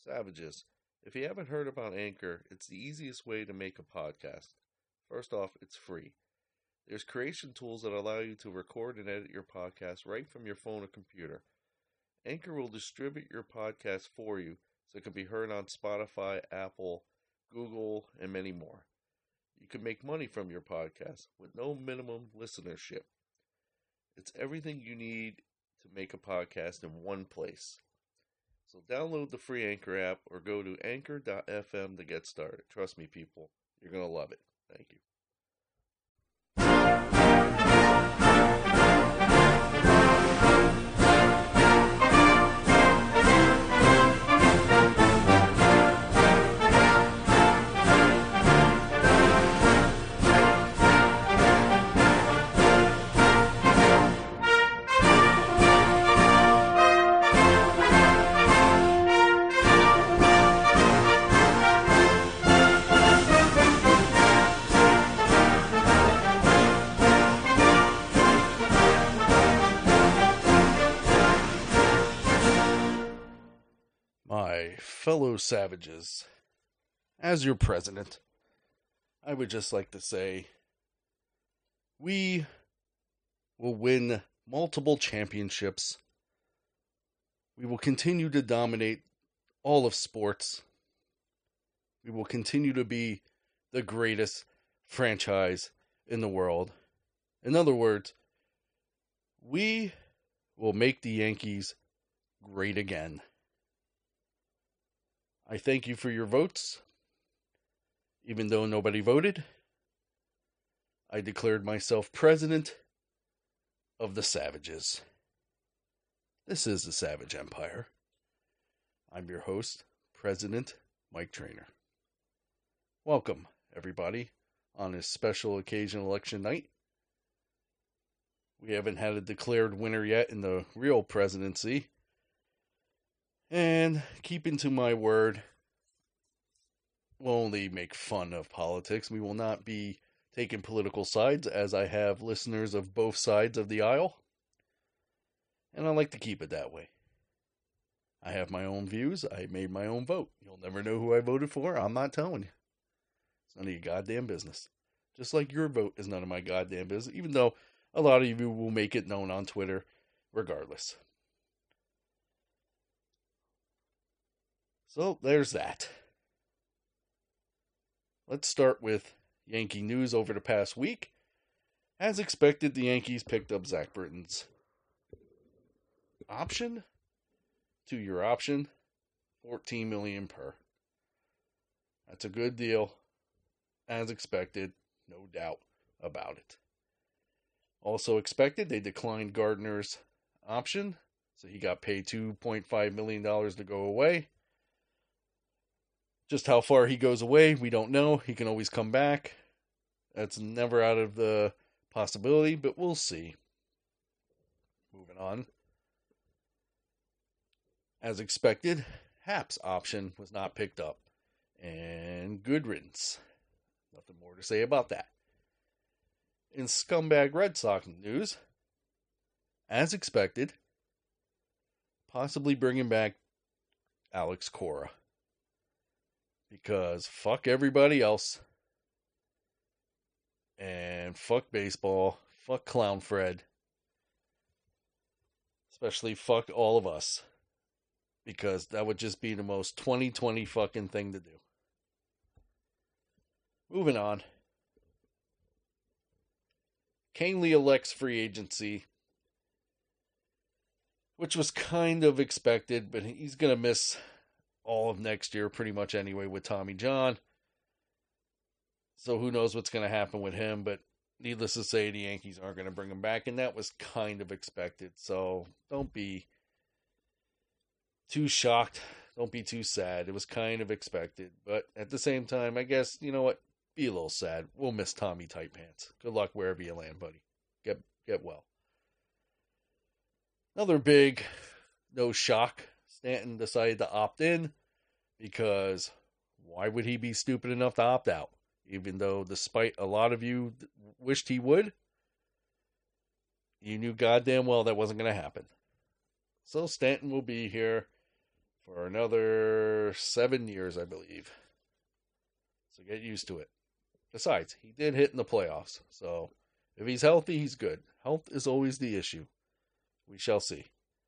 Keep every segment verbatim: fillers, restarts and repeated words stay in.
Savages. If you haven't heard about Anchor, it's the easiest way to make a podcast. First off, it's free. There's creation tools that allow you to record and edit your podcast right from your phone or computer. Anchor will distribute your podcast for you so it can be heard on Spotify, Apple, Google, and many more. You can make money from your podcast with no minimum listenership. It's everything you need to make a podcast in one place. So download the free Anchor app or go to anchor dot f m to get started. Trust me, people, you're going to love it. Thank you. My fellow savages, as your president, I would just like to say we will win multiple championships. We will continue to dominate all of sports. We will continue to be the greatest franchise in the world. In other words, we will make the Yankees great again. I thank you for your votes. Even though nobody voted, I declared myself president of the Savages. This is the Savage Empire. I'm your host, President Mike Trainer. Welcome, everybody, on this special occasion election night. We haven't had a declared winner yet in the real presidency. And keeping to my word, we'll only make fun of politics. We will not be taking political sides, as I have listeners of both sides of the aisle. And I like to keep it that way. I have my own views. I made my own vote. You'll never know who I voted for. I'm not telling you. It's none of your goddamn business. Just like your vote is none of my goddamn business, even though a lot of you will make it known on Twitter regardless. So, there's that. Let's start with Yankee news over the past week. As expected, the Yankees picked up Zach Britton's option, two-year option, fourteen million dollars per. That's a good deal, as expected, no doubt about it. Also expected, they declined Gardner's option, so he got paid two point five million dollars to go away. Just how far he goes away, we don't know. He can always come back. That's never out of the possibility, but we'll see. Moving on. As expected, Happ's option was not picked up. And good riddance. Nothing more to say about that. In scumbag Red Sox news, as expected, possibly bringing back Alex Cora. Because fuck everybody else. And fuck baseball. Fuck Clown Fred. Especially fuck all of us. Because that would just be the most twenty twenty fucking thing to do. Moving on. Kahnle elects free agency. Which was kind of expected, but he's going to miss all of next year pretty much anyway with Tommy John. So who knows what's going to happen with him, but needless to say, the Yankees aren't going to bring him back, and that was kind of expected. So don't be too shocked. Don't be too sad. It was kind of expected. But at the same time, I guess, you know what? Be a little sad. We'll miss Tommy Tight Pants. Good luck wherever you land, buddy. Get get well. Another big no shock. Stanton decided to opt in because why would he be stupid enough to opt out? Even though, despite a lot of you wished he would, you knew goddamn well that wasn't going to happen. So Stanton will be here for another seven years, I believe. So get used to it. Besides, he did hit in the playoffs. So if he's healthy, he's good. Health is always the issue. We shall see.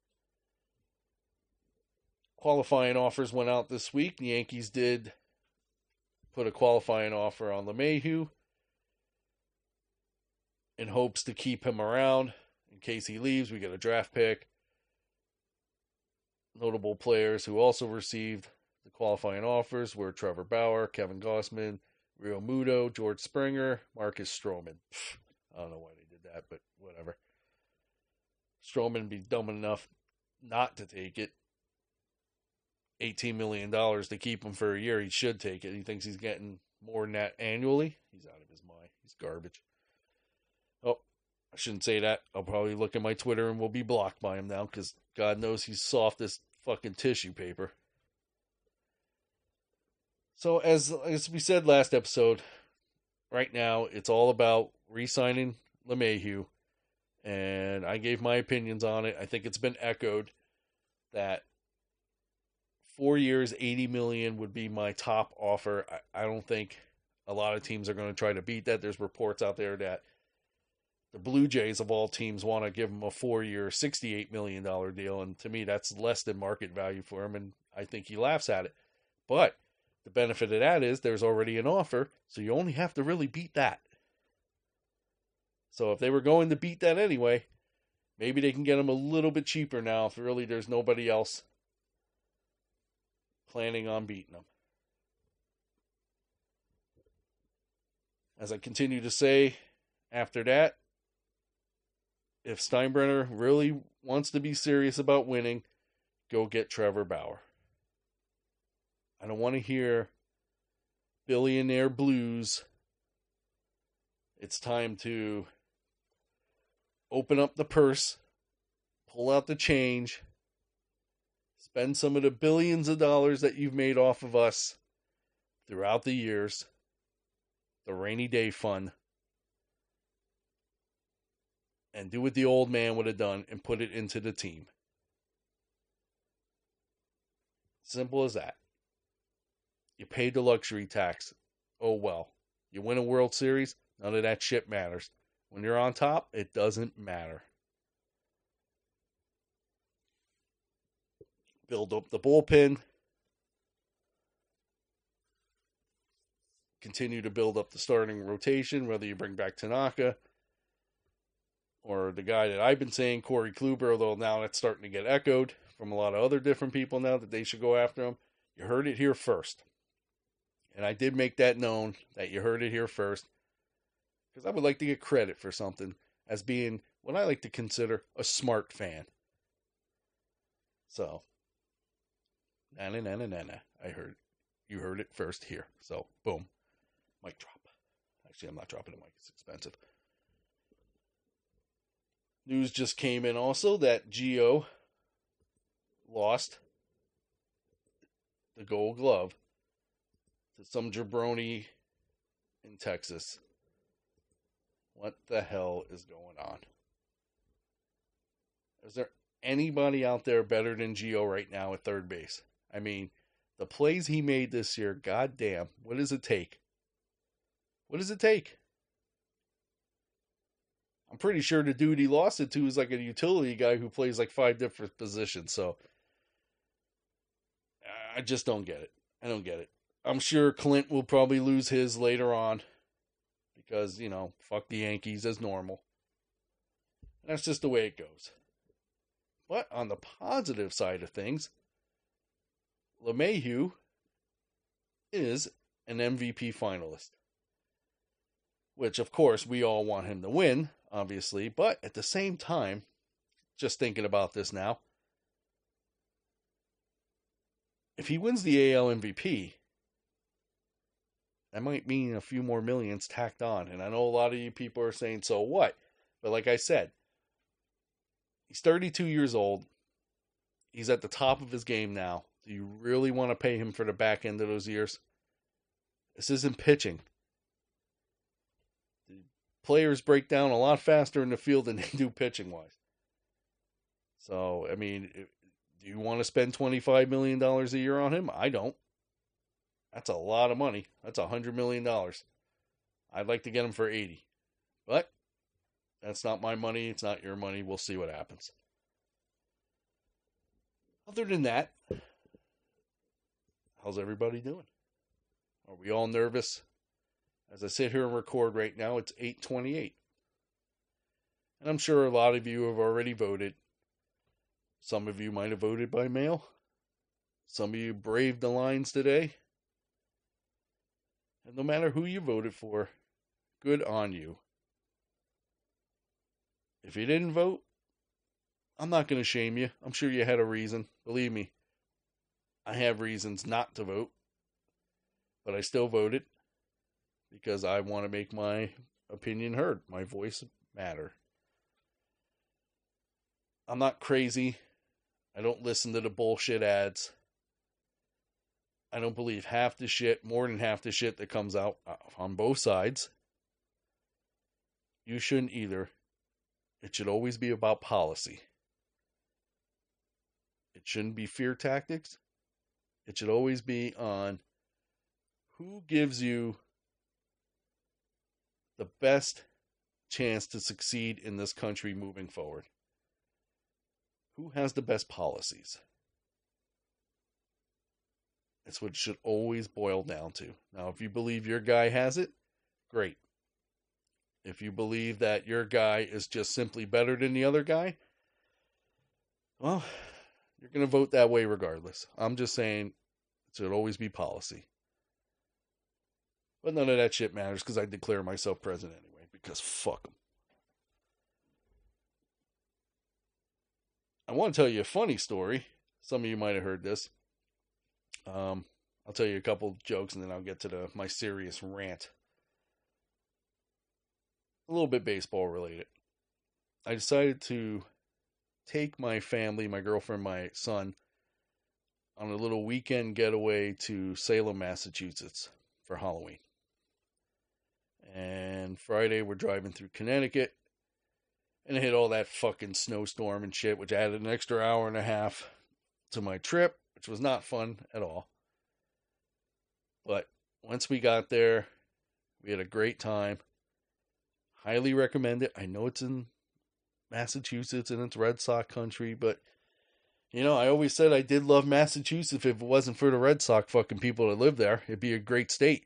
Qualifying offers went out this week. The Yankees did put a qualifying offer on LeMahieu in hopes to keep him around. In case he leaves, we get a draft pick. Notable players who also received the qualifying offers were Trevor Bauer, Kevin Gausman, Rio Muto, George Springer, Marcus Stroman. Pfft, I don't know why they did that, but whatever. Stroman would be dumb enough not to take it. eighteen million dollars to keep him for a year. He should take it. He thinks he's getting more than that annually. He's out of his mind. He's garbage. Oh, I shouldn't say that. I'll probably look at my Twitter and we'll be blocked by him now because God knows he's soft as fucking tissue paper. So as, as we said last episode, right now it's all about re-signing LeMahieu. And I gave my opinions on it. I think it's been echoed that four years, eighty million dollars would be my top offer. I, I don't think a lot of teams are going to try to beat that. There's reports out there that the Blue Jays of all teams want to give him a four-year, sixty-eight million dollars deal. And to me, that's less than market value for him. And I think he laughs at it. But the benefit of that is there's already an offer. So you only have to really beat that. So if they were going to beat that anyway, maybe they can get him a little bit cheaper now if really there's nobody else planning on beating him. As I continue to say, after that, if Steinbrenner really wants to be serious about winning, go get Trevor Bauer. I don't want to hear billionaire blues. It's time to open up the purse, pull out the change, spend some of the billions of dollars that you've made off of us throughout the years, the rainy day fund, and do what the old man would have done and put it into the team. Simple as that. You paid the luxury tax. Oh well. You win a World Series, none of that shit matters. When you're on top, it doesn't matter. Build up the bullpen. Continue to build up the starting rotation, whether you bring back Tanaka or the guy that I've been saying, Corey Kluber, although now that's starting to get echoed from a lot of other different people now that they should go after him. You heard it here first. And I did make that known that you heard it here first. Because I would like to get credit for something as being what I like to consider a smart fan. So, na na na na na na. I heard, you heard it first here. So, boom. Mic drop. Actually, I'm not dropping a mic. It's expensive. News just came in also that Gio lost the Gold Glove to some jabroni in Texas. What the hell is going on? Is there anybody out there better than Gio right now at third base? I mean, the plays he made this year, goddamn, what does it take? What does it take? I'm pretty sure the dude he lost it to is like a utility guy who plays like five different positions. So I just don't get it. I don't get it. I'm sure Clint will probably lose his later on because, you know, fuck the Yankees as normal. And that's just the way it goes. But on the positive side of things, LeMahieu is an M V P finalist. Which, of course, we all want him to win, obviously. But at the same time, just thinking about this now, if he wins the A L M V P, that might mean a few more millions tacked on. And I know a lot of you people are saying, so what? But like I said, he's thirty-two years old. He's at the top of his game now. Do you really want to pay him for the back end of those years? This isn't pitching. The players break down a lot faster in the field than they do pitching-wise. So, I mean, do Do you want to spend twenty-five million dollars a year on him? I don't. That's a lot of money. That's one hundred million dollars. I'd like to get him for eighty. But that's not my money. It's not your money. We'll see what happens. Other than that, how's everybody doing? Are we all nervous? As I sit here and record right now, it's eight twenty-eight. And I'm sure a lot of you have already voted. Some of you might have voted by mail. Some of you braved the lines today. And no matter who you voted for, good on you. If you didn't vote, I'm not going to shame you. I'm sure you had a reason. Believe me, I have reasons not to vote. But I still voted because I want to make my opinion heard. My voice matter. I'm not crazy. I don't listen to the bullshit ads. I don't believe half the shit, more than half the shit that comes out on both sides. You shouldn't either. It should always be about policy. It shouldn't be fear tactics. It should always be on who gives you the best chance to succeed in this country moving forward. Who has the best policies? That's what it should always boil down to. Now, if you believe your guy has it, great. If you believe that your guy is just simply better than the other guy, well, you're going to vote that way regardless. I'm just saying it should always be policy. But none of that shit matters because I declare myself president anyway, because fuck them. I want to tell you a funny story. Some of you might have heard this. Um, I'll tell you a couple jokes and then I'll get to the my serious rant. A little bit baseball related. I decided to take my family, my girlfriend, my son, on a little weekend getaway to Salem, Massachusetts for Halloween. And Friday we're driving through Connecticut. And it hit all that fucking snowstorm and shit, which added an extra hour and a half to my trip, which was not fun at all. But once we got there, we had a great time. Highly recommend it. I know it's in Massachusetts and it's Red Sox country, but, you know, I always said I did love Massachusetts. If it wasn't for the Red Sox fucking people that live there, it'd be a great state.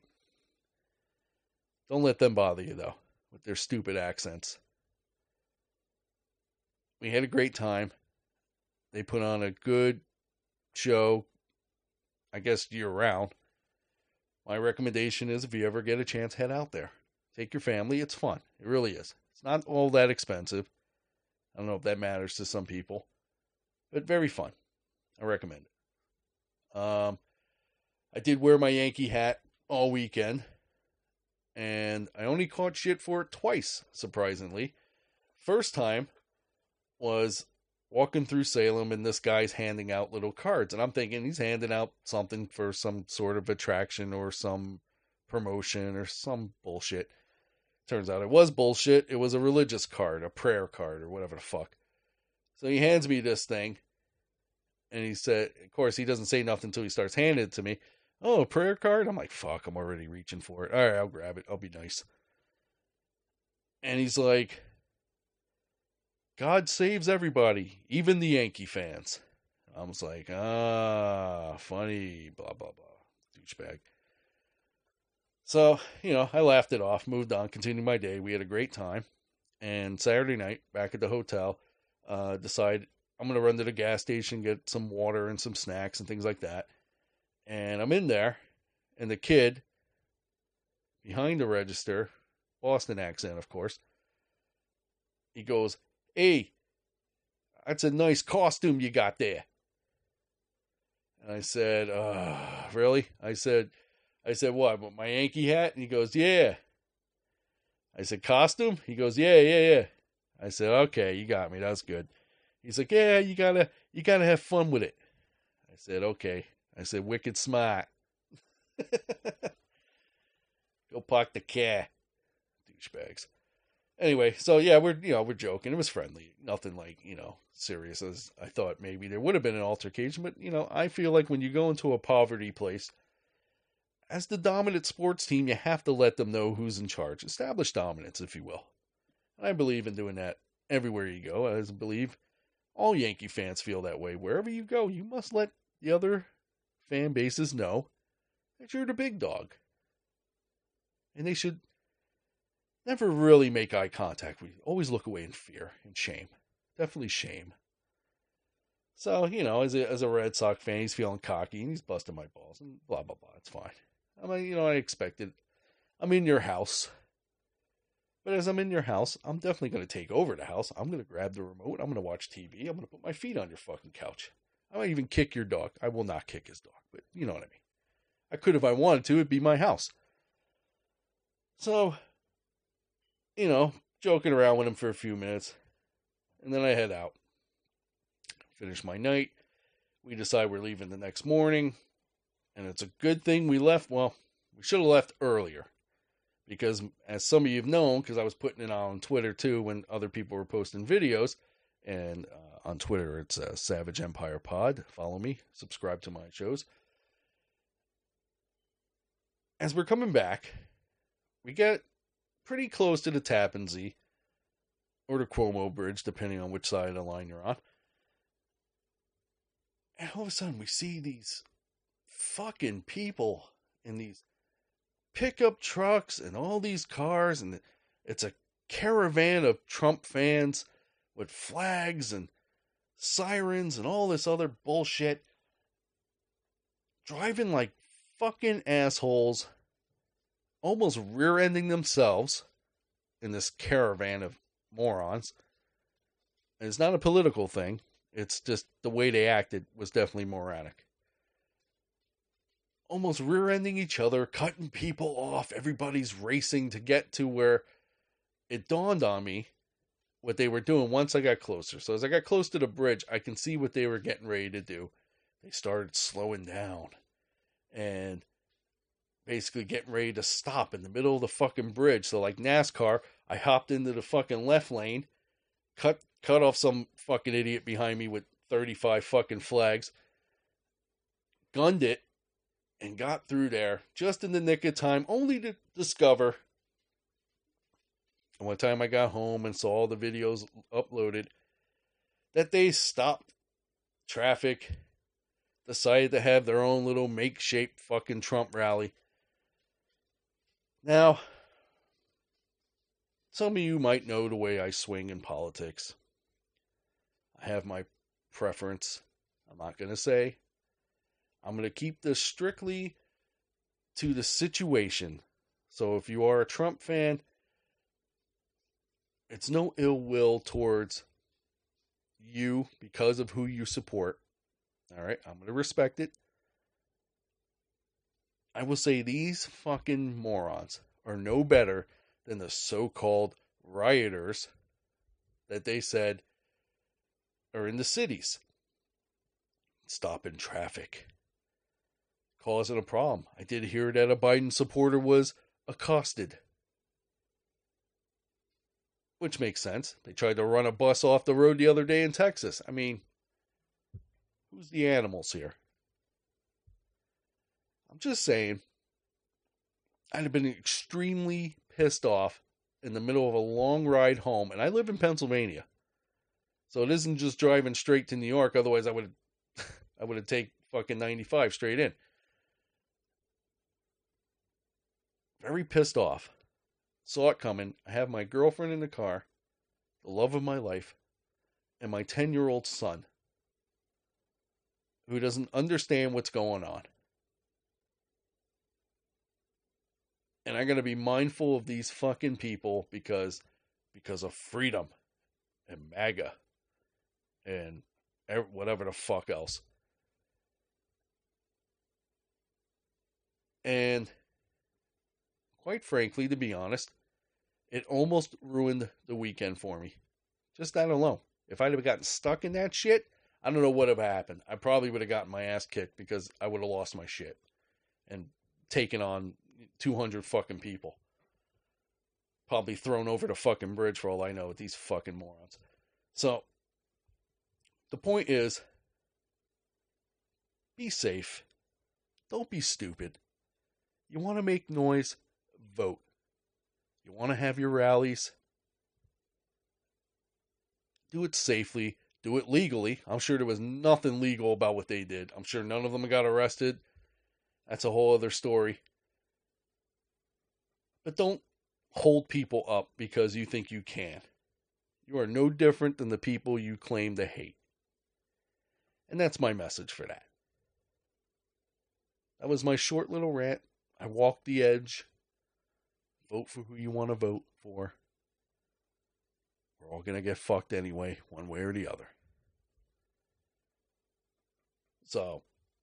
Don't let them bother you, though, with their stupid accents. We had a great time. They put on a good show, I guess, year-round. My recommendation is if you ever get a chance, head out there. Take your family. It's fun. It really is. It's not all that expensive. I don't know if that matters to some people. But very fun. I recommend it. Um, I did wear my Yankee hat all weekend. And I only caught shit for it twice, surprisingly. First time was walking through Salem and this guy's handing out little cards. And I'm thinking he's handing out something for some sort of attraction or some promotion or some bullshit. Turns out it was bullshit. It was a religious card, a prayer card or whatever the fuck. So he hands me this thing. And he said, of course, he doesn't say nothing until he starts handing it to me. Oh, a prayer card? I'm like, fuck, I'm already reaching for it. All right, I'll grab it. I'll be nice. And he's like, God saves everybody, even the Yankee fans. I was like, ah, funny, blah, blah, blah, douchebag. So, you know, I laughed it off, moved on, continued my day. We had a great time. And Saturday night, back at the hotel, uh, decided I'm going to run to the gas station, get some water and some snacks and things like that. And I'm in there, and the kid behind the register, Boston accent, of course, he goes, hey, that's a nice costume you got there. And I said, uh, really? I said, I said, what, my Yankee hat? And he goes, yeah. I said, costume? He goes, yeah, yeah, yeah. I said, okay, you got me. That's good. He's like, yeah, you gotta, you gotta have fun with it. I said, okay. I said, wicked smart. Go park the car. Douchebags. Anyway, so yeah, we're you know we're joking. It was friendly, nothing like you know serious as I thought. Maybe there would have been an altercation, but you know I feel like when you go into a poverty place, as the dominant sports team, you have to let them know who's in charge. Establish dominance, if you will. And I believe in doing that everywhere you go. I believe all Yankee fans feel that way. Wherever you go, you must let the other fan bases know that you're the big dog. And they should never really make eye contact with you. Always look away in fear and shame. Definitely shame. So, you know, as a, as a Red Sox fan, he's feeling cocky and he's busting my balls and blah, blah, blah. It's fine. I mean, you know, I expected. I'm in your house. But as I'm in your house, I'm definitely going to take over the house. I'm going to grab the remote. I'm going to watch T V. I'm going to put my feet on your fucking couch. I might even kick your dog. I will not kick his dog, but you know what I mean. I could if I wanted to. It'd be my house. So, you know, joking around with him for a few minutes. And then I head out. Finish my night. We decide we're leaving the next morning. And it's a good thing we left. Well, we should have left earlier. Because as some of you have known, because I was putting it on Twitter too when other people were posting videos. And uh, on Twitter, it's uh, Savage Empire Pod. Follow me. Subscribe to my shows. As we're coming back, we get pretty close to the Tappan Zee. Or the Cuomo Bridge, depending on which side of the line you're on. And all of a sudden, we see these fucking people in these pickup trucks and all these cars, and it's a caravan of Trump fans with flags and sirens and all this other bullshit, driving like fucking assholes, almost rear-ending themselves in this caravan of morons. And it's not a political thing. It's just the way they acted was definitely moronic. Almost rear-ending each other, cutting people off. Everybody's racing to get to where it dawned on me what they were doing once I got closer. So as I got close to the bridge, I can see what they were getting ready to do. They started slowing down and basically getting ready to stop in the middle of the fucking bridge. So like NASCAR, I hopped into the fucking left lane, cut cut off some fucking idiot behind me with thirty-five fucking flags, gunned it, and got through there just in the nick of time, only to discover, one time I got home and saw all the videos uploaded, that they stopped traffic, decided to have their own little makeshift fucking Trump rally. Now, some of you might know the way I swing in politics. I have my preference. I'm not going to say. I'm going to keep this strictly to the situation. So if you are a Trump fan, it's no ill will towards you because of who you support. All right, I'm going to respect it. I will say these fucking morons are no better than the so-called rioters that they said are in the cities, stopping traffic, causing a problem. I did hear that a Biden supporter was accosted, which makes sense. They tried to run a bus off the road the other day in Texas. I mean, who's the animals here? I'm just saying, I'd have been extremely pissed off in the middle of a long ride home, and I live in Pennsylvania. So it isn't just driving straight to New York, otherwise I would have I would have taken fucking ninety-five straight in. Very pissed off. Saw it coming. I have my girlfriend in the car, the love of my life, and my ten-year-old son, who doesn't understand what's going on. And I'm going to be mindful of these fucking people because, because of freedom and MAGA and whatever the fuck else. And quite frankly, to be honest, it almost ruined the weekend for me. Just that alone. If I'd have gotten stuck in that shit, I don't know what would have happened. I probably would have gotten my ass kicked because I would have lost my shit and taken on two hundred fucking people. probably thrown over the fucking bridge for all I know with these fucking morons. So, the point is, be safe. Don't be stupid. You want to make noise? Vote. You want to have your rallies? Do it safely. Do it legally. I'm sure there was nothing legal about what they did. I'm sure none of them got arrested. That's a whole other story. But don't hold people up because you think you can. You are no different than the people you claim to hate. And that's my message for that. That was my short little rant. I walked the edge. Vote for who you want to vote for. We're all going to get fucked anyway, one way or the other. So,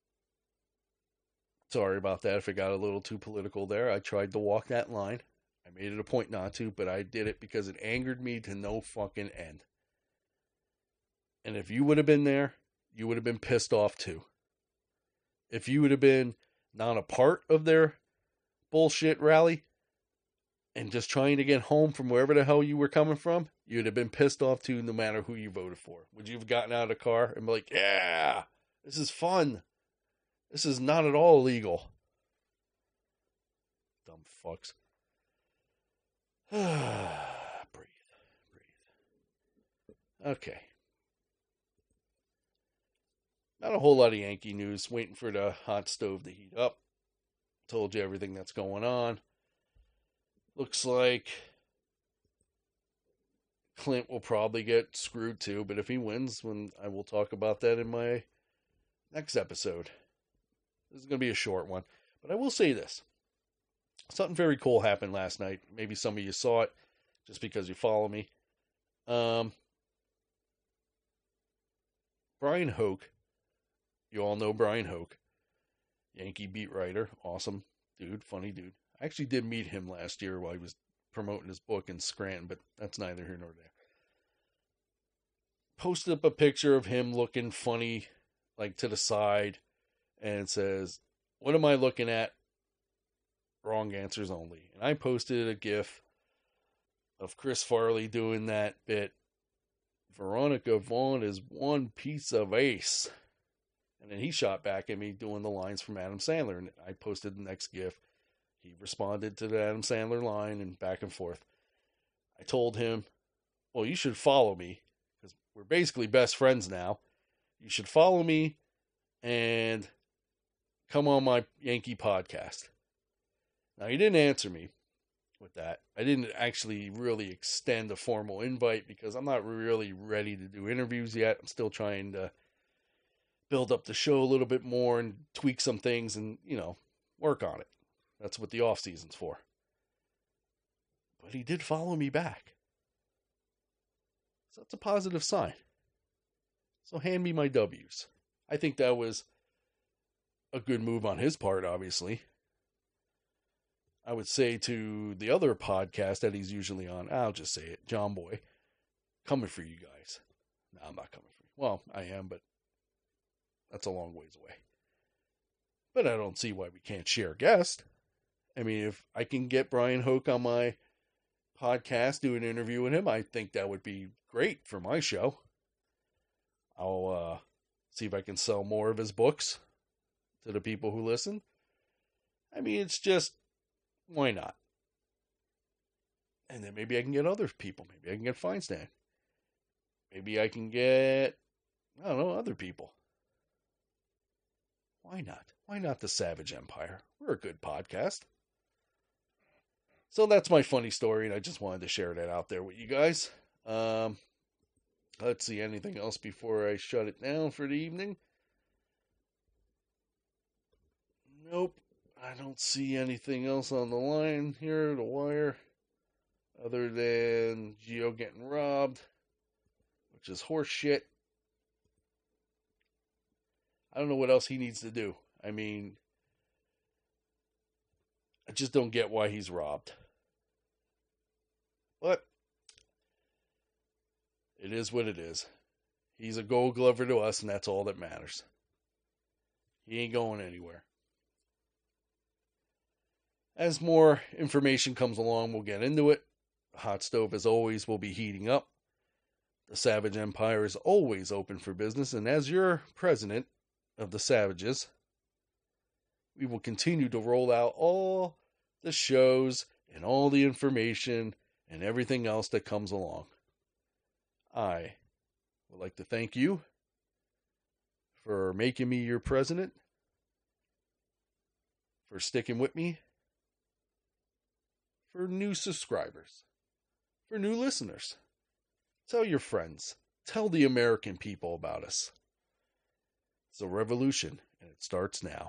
sorry about that if it got a little too political there. I tried to walk that line. I made it a point not to, but I did it because it angered me to no fucking end. And if you would have been there, you would have been pissed off too. If you would have been not a part of their bullshit rally and just trying to get home from wherever the hell you were coming from, you'd have been pissed off too no matter who you voted for. Would you have gotten out of the car and be like, yeah, this is fun. This is not at all illegal. Dumb fucks. breathe. Breathe. Okay. Not a whole lot of Yankee news. Waiting for the hot stove to heat up. Told you everything that's going on. Looks like Clint will probably get screwed too, but if he wins, when I will talk about that in my next episode. This is going to be a short one, but I will say this. Something very cool happened last night. Maybe some of you saw it just because you follow me. Um, Brian Hoke. You all know Brian Hoke. Yankee beat writer. Awesome dude. Funny dude. I actually did meet him last year while he was promoting his book in Scranton, but that's neither here nor there. Posted up a picture of him looking funny, like to the side, and it says, "What am I looking at? Wrong answers only." And I posted a GIF of Chris Farley doing that bit. Veronica Vaughn is one piece of ace. And then he shot back at me doing the lines from Adam Sandler. And I posted the next GIF. He responded to the Adam Sandler line and back and forth. I told him, well, you should follow me because we're basically best friends now. You should follow me and come on my Yankee podcast. Now, he didn't answer me with that. I didn't actually really extend a formal invite because I'm not really ready to do interviews yet. I'm still trying to build up the show a little bit more and tweak some things and, you know, work on it. That's what the off season's for. But he did follow me back. So that's a positive sign. So hand me my W's. I think that was a good move on his part, obviously. I would say to the other podcast that he's usually on, I'll just say it, John Boy, coming for you guys. No, I'm not coming for you. Well, I am, but that's a long ways away. But I don't see why we can't share a guest. I mean, if I can get Brian Hoke on my podcast, do an interview with him, I think that would be great for my show. I'll uh, see if I can sell more of his books to the people who listen. I mean, it's just, why not? And then maybe I can get other people. Maybe I can get Feinstein. Maybe I can get, I don't know, other people. Why not? Why not the Savage Empire? We're a good podcast. So that's my funny story, and I just wanted to share that out there with you guys. Um, let's see, anything else before I shut it down for the evening? Nope. I don't see anything else on the line here, the wire, other than Gio getting robbed, which is horse shit. I don't know what else he needs to do. I mean, I just don't get why he's robbed. But it is what it is. He's a Gold Glover to us, and that's all that matters. He ain't going anywhere. As more information comes along, we'll get into it. The hot stove, as always, will be heating up. The Savage Empire is always open for business, and as your president of the Savages, we will continue to roll out all the shows and all the information and everything else that comes along. I would like to thank you for making me your president, for sticking with me, for new subscribers, for new listeners. Tell your friends. Tell the American people about us. It's a revolution, and it starts now.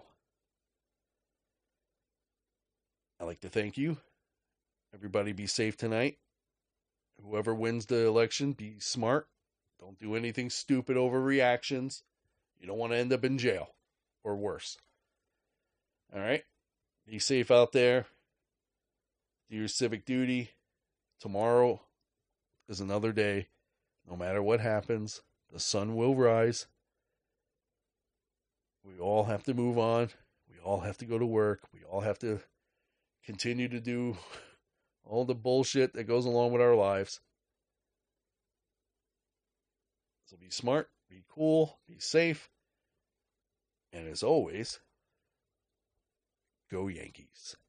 I'd like to thank you. Everybody be safe tonight. Whoever wins the election, be smart. Don't do anything stupid overreactions. You don't want to end up in jail or worse. All right? Be safe out there. Do your civic duty. Tomorrow is another day. No matter what happens, the sun will rise. We all have to move on. We all have to go to work. We all have to continue to do all the bullshit that goes along with our lives. So be smart, be cool, be safe. And as always, go Yankees.